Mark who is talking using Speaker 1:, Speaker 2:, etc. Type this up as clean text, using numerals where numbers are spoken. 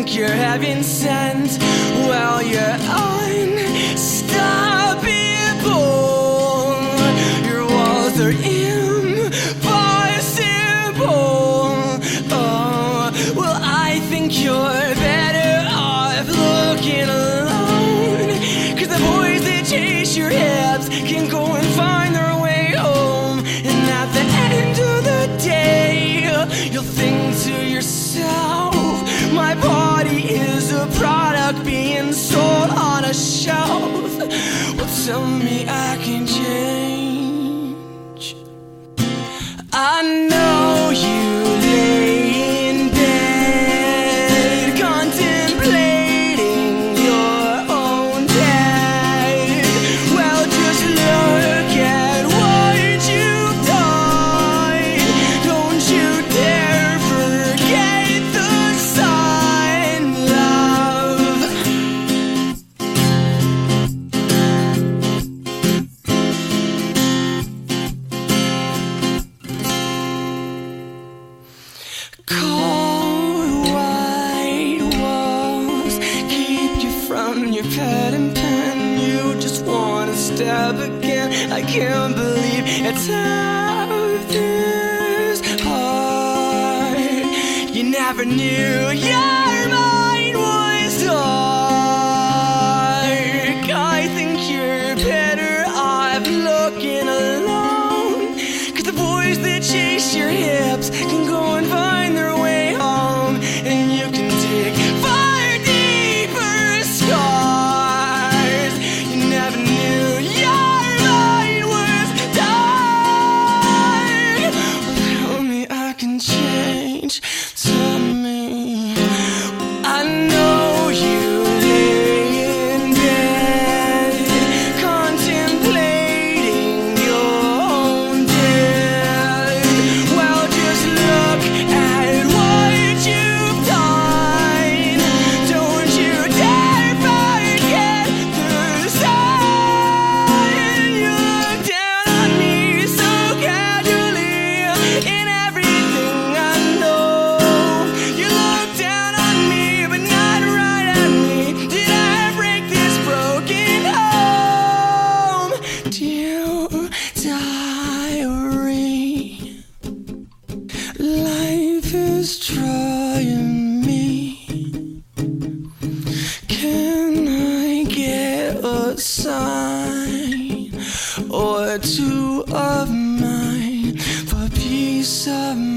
Speaker 1: think you're heaven sent. Well, you're unstoppable. Your walls are impossible. Oh, well, I think you're better off looking alone. 'Cause the boys that chase your hips can go and find their way home. And at the end of the day, you'll think to yourself, my body is a product being sold on a shelf. Well, tell me I can change. I know you lay in bed contemplating your own death. Well, just look at what you've done. Don't you dare forget the sign, love. Cold white walls keep you from your pad and pen. You just wanna stab again. I can't believe it's half this hard. You never knew your mind was dark. I think you're better off looking alone. 'Cause the boys that chase your hips can go and find their way home. And you can dig far deeper scars. You never knew your mind was dark. Tell me I can change. Tell me. I know you lay in bed contemplating your own death. Well, just look at what you've done. Don't you dare forget the sign. You look down on me so casually in everything I know. You look down on me but not right at me. Did I break this broken home? Dear diary, life is trying me. Can I get a sign or two of mine for peace of mind?